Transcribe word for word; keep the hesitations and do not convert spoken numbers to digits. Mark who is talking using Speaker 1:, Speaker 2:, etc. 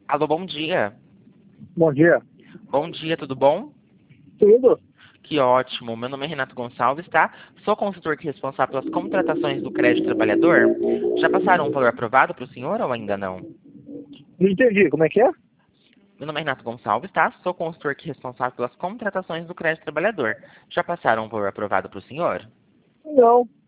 Speaker 1: Alô, bom dia.
Speaker 2: Bom dia.
Speaker 1: Bom dia, tudo bom?
Speaker 2: Tudo?
Speaker 1: Que ótimo. Meu nome é Renato Gonçalves, tá? Sou consultor que é responsável pelas contratações do crédito trabalhador. Já passaram um valor aprovado para o senhor ou ainda não?
Speaker 2: Não entendi, como é que é?
Speaker 1: Meu nome é Renato Gonçalves, tá? Sou consultor que é responsável pelas contratações do crédito trabalhador. Já passaram um valor aprovado para o senhor?
Speaker 2: Não.